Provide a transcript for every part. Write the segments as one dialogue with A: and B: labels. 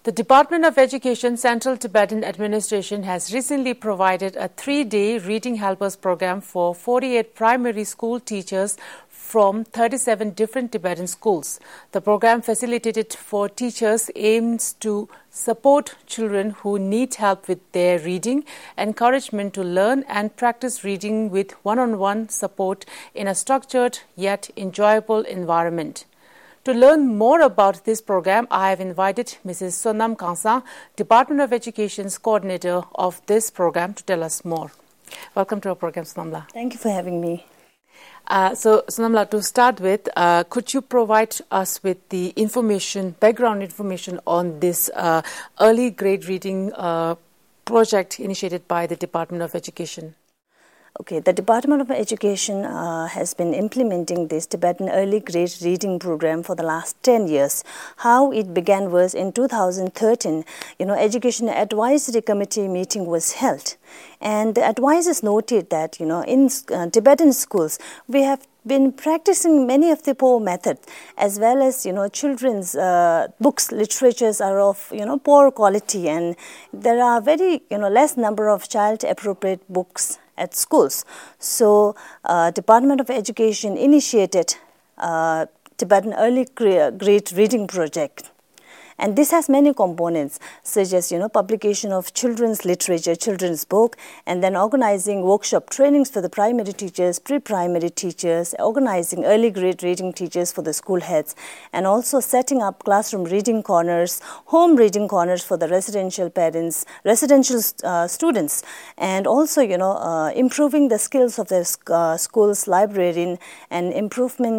A: The Department of Education Central Tibetan Administration has recently provided a 3-day Reading Helpers program for 48 primary school teachers from 37 different Tibetan schools. The program facilitated for teachers aims to support children who need help with their reading, encouragement to learn and practice reading with one-on-one support in a structured yet enjoyable environment. To learn more about this program, I have invited Mrs. Sonam Kangsang, Department of Education's coordinator of this program, to tell us more. Welcome to our program, Sonamla.
B: Thank you for having me.
A: So, Sonamla, to start with, could you provide us with the background information on this early grade reading project initiated by the Department of Education?
B: Okay, the Department of Education has been implementing this Tibetan Early Grade Reading Program for the last 10 years. How it began was in 2013, Education Advisory Committee meeting was held. And the advisors noted that, in Tibetan schools, we have been practicing many of the poor methods, as well as, children's books, literatures are of, poor quality, and there are very, less number of child-appropriate books at schools. So, Department of Education initiated Tibetan Early Grade Reading Project. And this has many components, such as, publication of children's literature, children's book, and then organizing workshop trainings for the primary teachers, pre-primary teachers, organizing early grade reading teachers for the school heads, and also setting up classroom reading corners, home reading corners for the residential parents, residential students, and also, improving the skills of the school's librarian and improving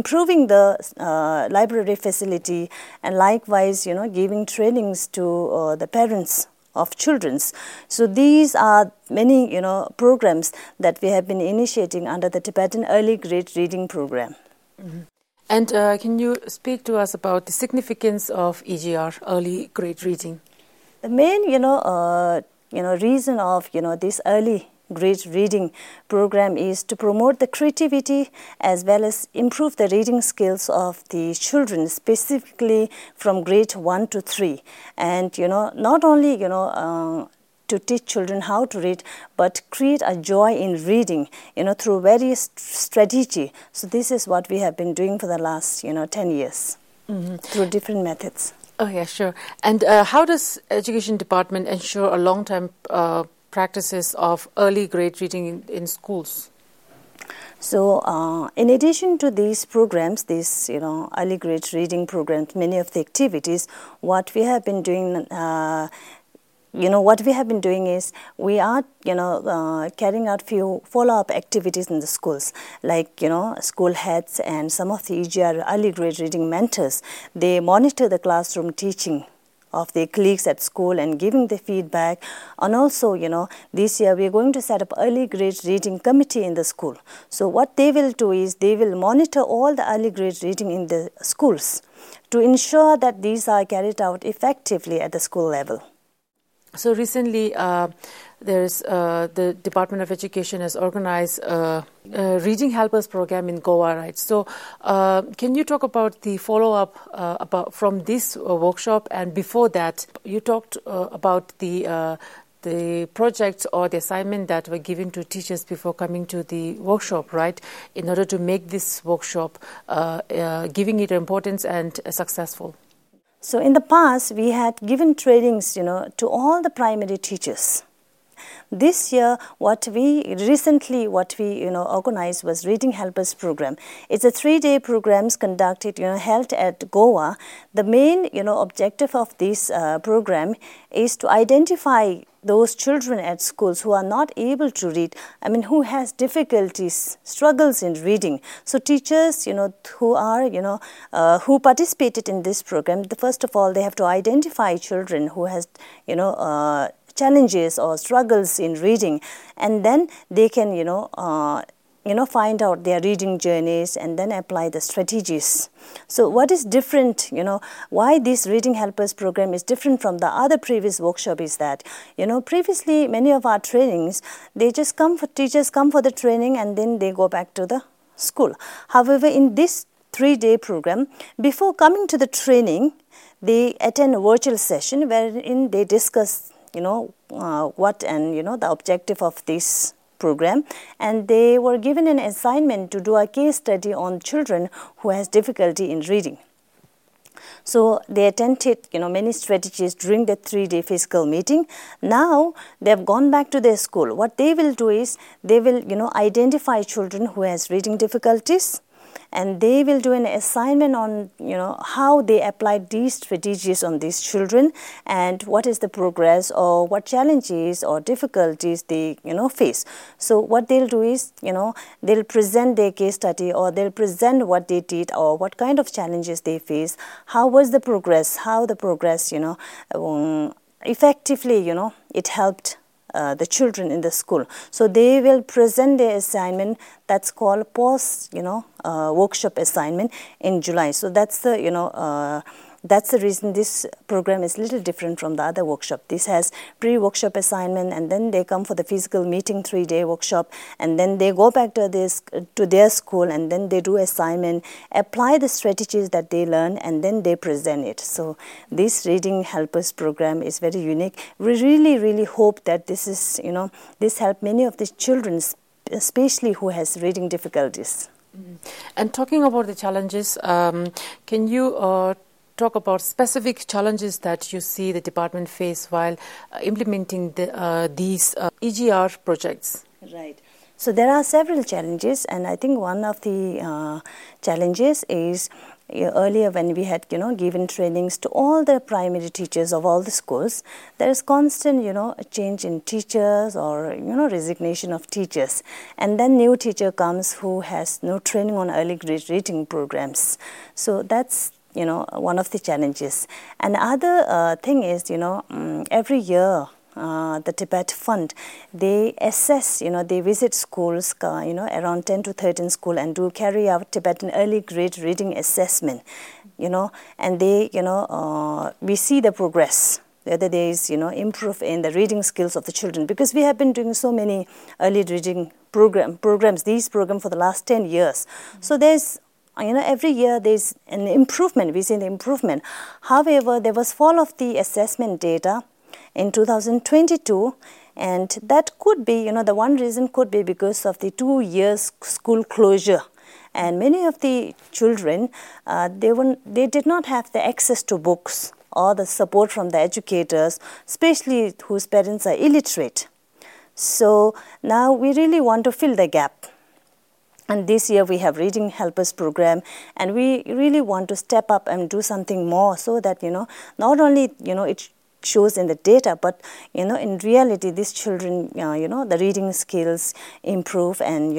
B: the library facility, and likewise, giving trainings to the parents of children. So these are many, programs that we have been initiating under the Tibetan Early Grade Reading Program.
A: Mm-hmm. And can you speak to us about the significance of EGR, Early Grade Reading?
B: The main, reason of, this early grade reading program is to promote the creativity as well as improve the reading skills of the children, specifically from grade 1 to 3. And, not only, to teach children how to read, but create a joy in reading, through various strategy. So this is what we have been doing for the last, 10 years, through different methods.
A: Oh, yeah, sure. And how does Education Department ensure a long-term practices of early grade reading in schools?
B: So, in addition to these programs, these early grade reading programs, many of the activities, what we have been doing, is we are carrying out few follow-up activities in the schools, like school heads and some of the EGR early grade reading mentors. They monitor the classroom teaching of their colleagues at school and giving the feedback. And also, this year we are going to set up early grade reading committee in the school. So what they will do is they will monitor all the early grade reading in the schools to ensure that these are carried out effectively at the school level.
A: So recently, the Department of Education has organized a Reading Helpers program in Goa, right? So can you talk about the follow-up from this workshop? And before that, you talked about the projects or the assignment that were given to teachers before coming to the workshop, right? In order to make this workshop, giving it importance and successful.
B: So in the past, we had given trainings, to all the primary teachers. This year, what we organized was Reading Helpers program. It's a 3-day programs conducted, held at Goa. The main, objective of this program is to identify those children at schools who are not able to read, who has difficulties, struggles in reading. So teachers, who participated in this program, first of all, they have to identify children who has, challenges or struggles in reading, and then they can, find out their reading journeys and then apply the strategies. So what is different, why this Reading Helpers program is different from the other previous workshop is that, previously many of our trainings, teachers come for the training and then they go back to the school. However, in this 3-day program, before coming to the training, they attend a virtual session wherein they discuss, what and, the objective of this program, and they were given an assignment to do a case study on children who has difficulty in reading. So they attempted, many strategies during the 3-day physical meeting. Now they have gone back to their school. What they will do is they will, identify children who has reading difficulties, and they will do an assignment on, how they applied these strategies on these children and what is the progress or what challenges or difficulties they, face. So what they'll do is, they'll present their case study, or they'll present what they did or what kind of challenges they face, how was the progress, how the progress, effectively, it helped the children in the school. So they will present their assignment, that's called post, workshop assignment in July. So that's the, that's the reason this program is a little different from the other workshop. This has pre-workshop assignment, and then they come for the physical meeting 3-day workshop, and then they go back to their school, and then they do assignment, apply the strategies that they learn, and then they present it. So this Reading Helpers program is very unique. We really, really hope that this is, this help many of the children, especially who has reading difficulties.
A: And talking about the challenges, can you talk about specific challenges that you see the department face while implementing these EGR projects?
B: Right. So there are several challenges, and I think one of the challenges is earlier when we had, given trainings to all the primary teachers of all the schools, there is constant, a change in teachers or, resignation of teachers. And then new teacher comes who has no training on early grade reading programs. So that's one of the challenges. And the other thing is, every year the Tibet Fund, they assess, they visit schools, around 10 to 13 schools, and do carry out Tibetan early grade reading assessment, and they, we see the progress, whether there is, improve in the reading skills of the children, because we have been doing so many early reading programs, these programs for the last 10 years. So there's, every year there's an improvement, we see the improvement. However, there was fall of the assessment data in 2022, and that could be, the one reason could be because of the 2 years school closure. And many of the children, they did not have the access to books or the support from the educators, especially whose parents are illiterate. So now we really want to fill the gap. And this year we have Reading Helpers program, and we really want to step up and do something more so that, not only, it shows in the data, but, in reality, these children, the reading skills improve, and,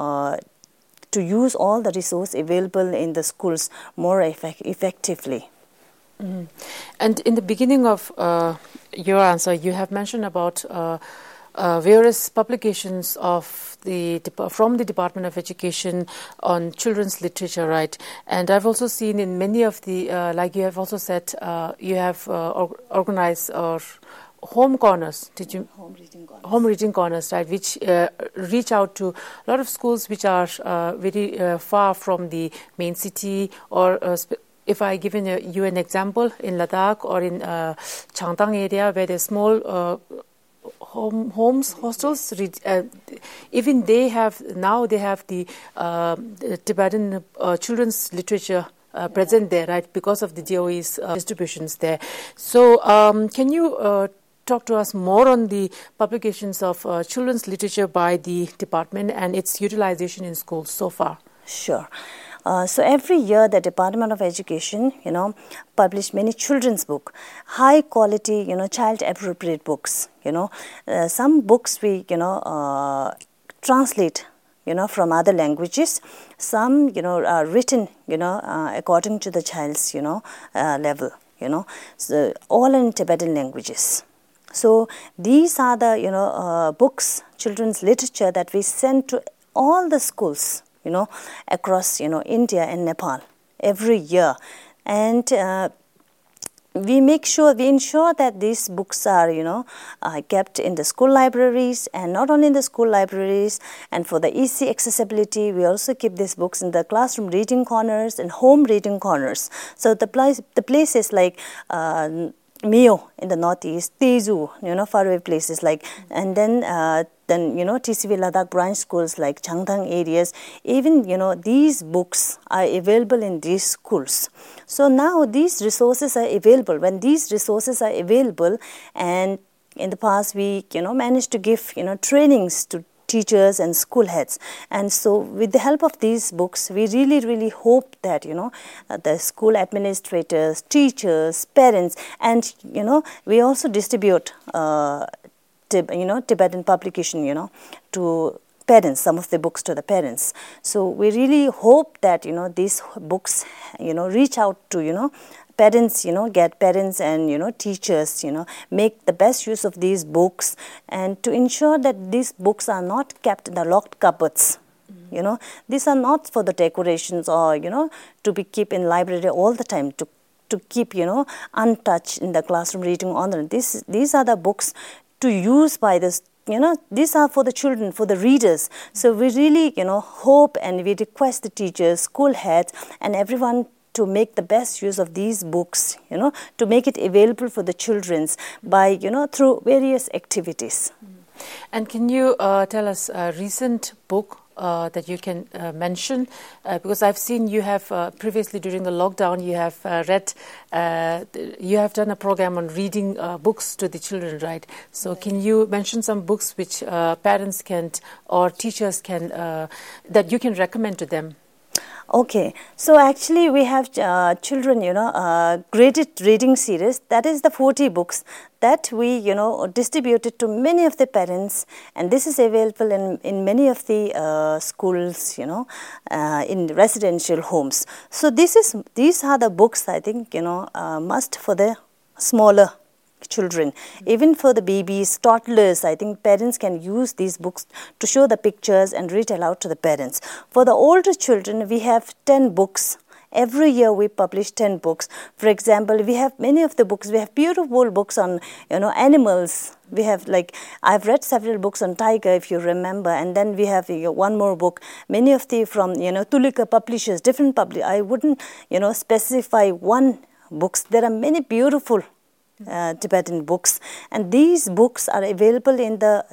B: to use all the resources available in the schools more effectively.
A: Mm-hmm. And in the beginning of your answer, you have mentioned about various publications from the Department of Education on children's literature, right? And I've also seen in many of the, like you have also said, you have organized home corners. Did you? Home reading corners, right? Which reach out to a lot of schools which are very far from the main city, or if I given you an example in Ladakh or in Changtang area where there's small hostels, even they have the Tibetan children's literature present there, right, because of the DOE's distributions there. So can you talk to us more on the publications of children's literature by the department and its utilization in schools so far?
B: Sure. So every year the Department of Education, publish many children's books, high quality, child appropriate books. Some books we, translate, from other languages. Some, are written, according to the child's, level, so all in Tibetan languages. So these are the, books, children's literature that we send to all the schools, across, India and Nepal every year. And we ensure that these books are, kept in the school libraries, and not only in the school libraries. And for the easy accessibility, we also keep these books in the classroom reading corners and home reading corners. So the places like Mio in the northeast, Teju, faraway places like, and then TCV Ladakh branch schools like Changthang areas, even, these books are available in these schools. So now these resources are available. When these resources are available, and in the past we, managed to give, trainings to teachers and school heads. And so with the help of these books, we really hope that, the school administrators, teachers, parents, and, we also distribute, Tibetan publication, to parents, some of the books to the parents. So we really hope that, these books, reach out to, parents, get parents and, teachers, make the best use of these books, and to ensure that these books are not kept in the locked cupboards. These are not for the decorations or, to be kept in library all the time, to keep, untouched in the classroom reading honor. These are the books to use by this, these are for the children, for the readers. So we really, hope and we request the teachers, school heads, and everyone to make the best use of these books, to make it available for the children by, through various activities.
A: And can you tell us a recent book that you can mention? Because I've seen you have previously during the lockdown, you have you have done a program on reading books to the children, right? So can you mention some books which parents can or teachers can, that you can recommend to them?
B: Okay, so actually we have children, graded reading series. That is the 40 books that we, distributed to many of the parents, and this is available in many of the schools, in residential homes. So these are the books, I think, must for the smaller children. Even for the babies, toddlers, I think parents can use these books to show the pictures and read aloud to the parents. For the older children, we have 10 books. Every year we publish 10 books. For example, we have many of the books. We have beautiful books on, animals. We have I've read several books on tiger, if you remember. And then we have one more book. Many of the from, Tulika publishers, different I wouldn't, specify one books. There are many beautiful Tibetan books, and these books are available in the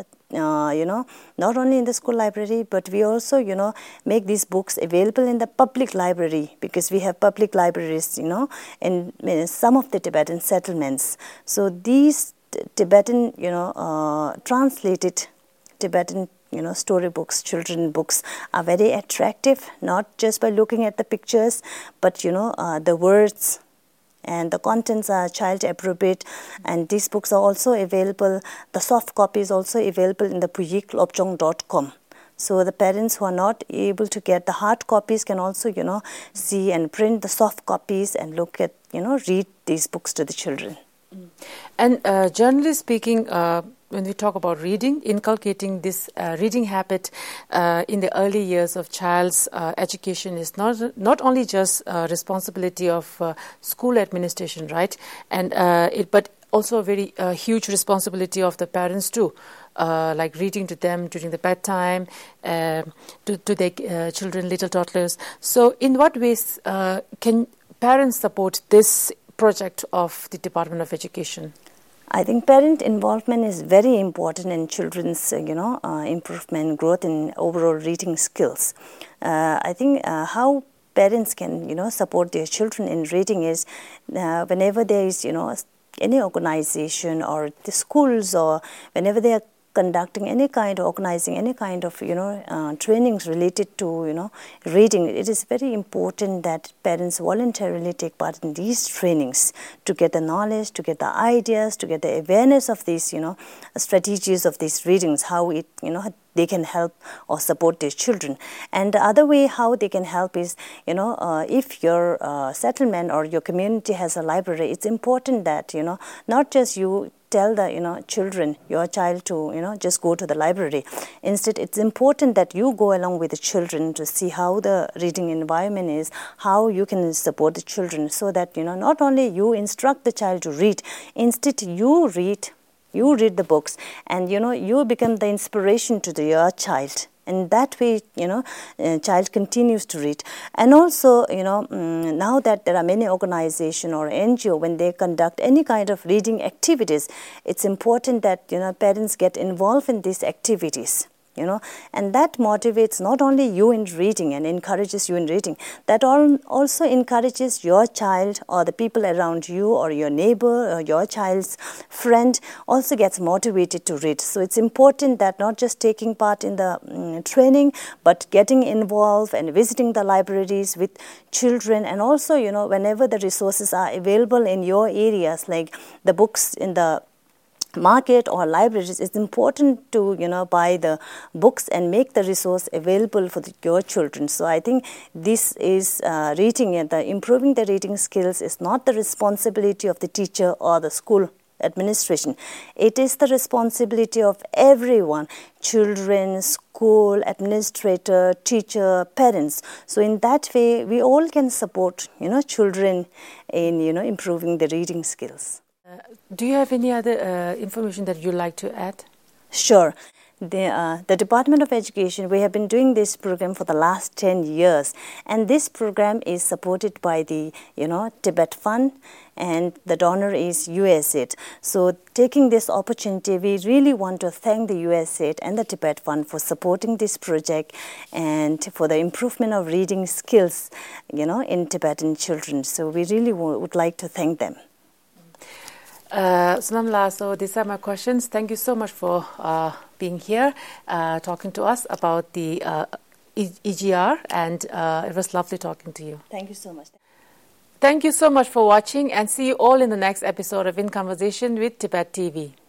B: not only in the school library, but we also make these books available in the public library, because we have public libraries in some of the Tibetan settlements. So these Tibetan translated Tibetan storybooks, children books are very attractive, not just by looking at the pictures, but the words and the contents are child appropriate, and these books are also available. The soft copy is also available in the puyiklopchong.com. So the parents who are not able to get the hard copies can also see and print the soft copies and look at read these books to the children.
A: And generally speaking, when we talk about reading, inculcating this reading habit in the early years of child's education is not only just responsibility of school administration, right? And but also a very huge responsibility of the parents too, like reading to them during the bedtime, to their children, little toddlers. So in what ways can parents support this project of the Department of Education?
B: I think parent involvement is very important in children's, improvement, growth in overall reading skills. I think how parents can, support their children in reading is whenever there is, any organization or the schools, or whenever they are conducting any kind of organizing any kind of trainings related to reading, it is very important that parents voluntarily take part in these trainings to get the knowledge, to get the ideas, to get the awareness of these strategies of these readings, how it they can help or support their children. And the other way how they can help is, if your settlement or your community has a library, it's important that, not just you tell the children, your child to just go to the library. Instead, it's important that you go along with the children to see how the reading environment is, how you can support the children, so that not only you instruct the child to read, instead you read the books, and you become the inspiration to your child. And that way, child continues to read. And also, now that there are many organizations or NGO, when they conduct any kind of reading activities, it's important that, parents get involved in these activities. And that motivates not only you in reading and encourages you in reading, that also encourages your child or the people around you or your neighbor or your child's friend also gets motivated to read. So it's important that not just taking part in the training, but getting involved and visiting the libraries with children, and also, whenever the resources are available in your areas, like the books in the market or libraries, it's important to buy the books and make the resource available for your children. So I think this is reading, and improving the reading skills is not the responsibility of the teacher or the school administration. It is the responsibility of everyone: children, school administrator, teacher, parents. So in that way, we all can support children in improving the reading skills.
A: Do you have any other information that you'd like to add?
B: Sure. The Department of Education, we have been doing this program for the last 10 years. And this program is supported by the, Tibet Fund, and the donor is USAID. So taking this opportunity, we really want to thank the USAID and the Tibet Fund for supporting this project and for the improvement of reading skills, in Tibetan children. So we really would like to thank them.
A: Sonamla, so these are my questions. Thank you so much for being here, talking to us about the EGR, and it was lovely talking to you.
B: Thank you so much.
A: Thank you so much for watching, and see you all in the next episode of In Conversation with Tibet TV.